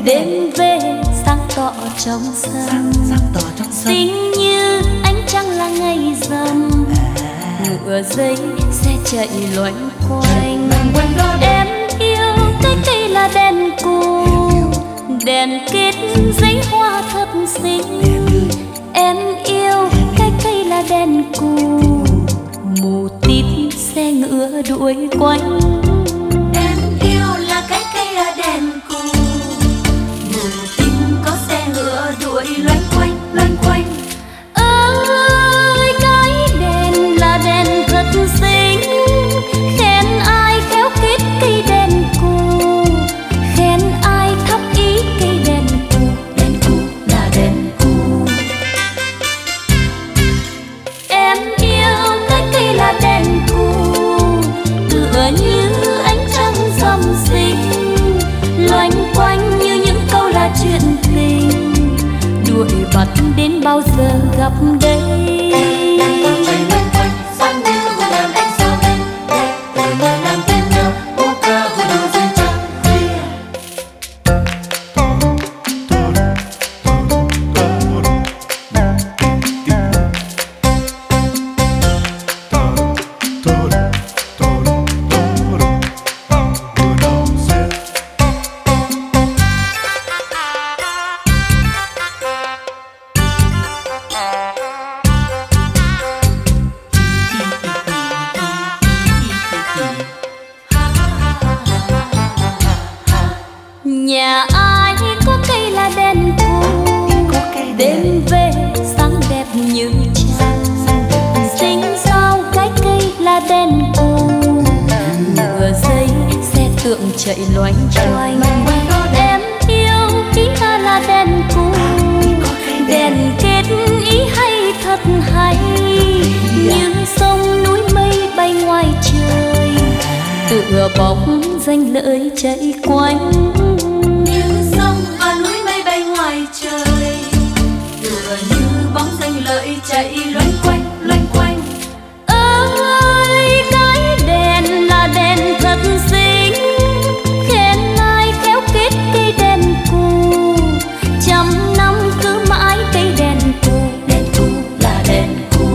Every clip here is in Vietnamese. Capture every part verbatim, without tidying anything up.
đêm về sáng tỏ trong sân, xinh như ánh trăng là ngày rằm. Ngựa dây xe chạy loanh quanh, em yêu cái cây là đèn cù, đèn kết giấy hoa thật xinh. Em yêu cái cây là đèn cù, mù tít xe ngựa đuổi quanh. Em yêu là cái cây là đèn cù, mù tít có xe ngựa đuổi loanh quanh loanh quanh. Ơi cái đèn là đèn thật xinh, khen ai khéo kết cây đèn cù, khen ai thắp ý cây đèn cù. Đèn cù là đèn cù. Em yêu cái cây là đèn cù, tựa như ánh trăng rằm xinh, loanh quanh như những câu là chuyện tình, đuổi bắt đến bao giờ gặp đây. Nhà ai có cây là đèn cù, đêm về sáng đẹp như trăng. Xinh sao cái cây là đèn cù, ngựa dây xe tượng chạy loanh quanh. Em yêu ý ta là đèn cù, đèn kết ý hay thật hay, như sông núi mây bay ngoài trời, tựa bóng danh lợi chạy quanh. Trời tựa như bóng danh lợi chạy loanh quanh loanh quanh. Ơi cái đèn là đèn thật xinh, khen ai khéo kết cây đèn cù, trăm năm cứ mãi cây đèn cù. Đèn cù là đèn cù.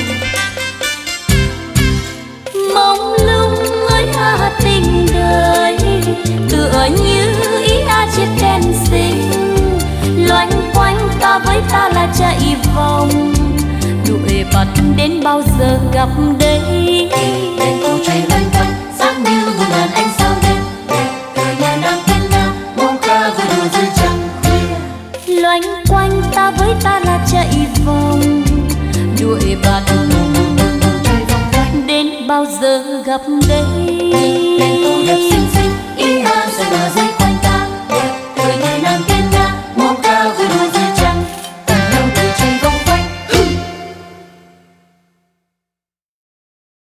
Mông lung ơi à tình đời, tựa như ý a chiếc đèn xinh, loanh quanh ta với ta là chạy vòng, đuổi bắt đến bao giờ gặp đây. Đèn cù chạy loanh quanh sáng như một ngàn ánh sao đêm, đời nhà đang tên nhau mong ca vui đùa dưới trăng khuya. Loanh quanh ta với ta là chạy vòng, đuổi bắt đến bao giờ gặp đây. Đèn cù đẹp xinh xinh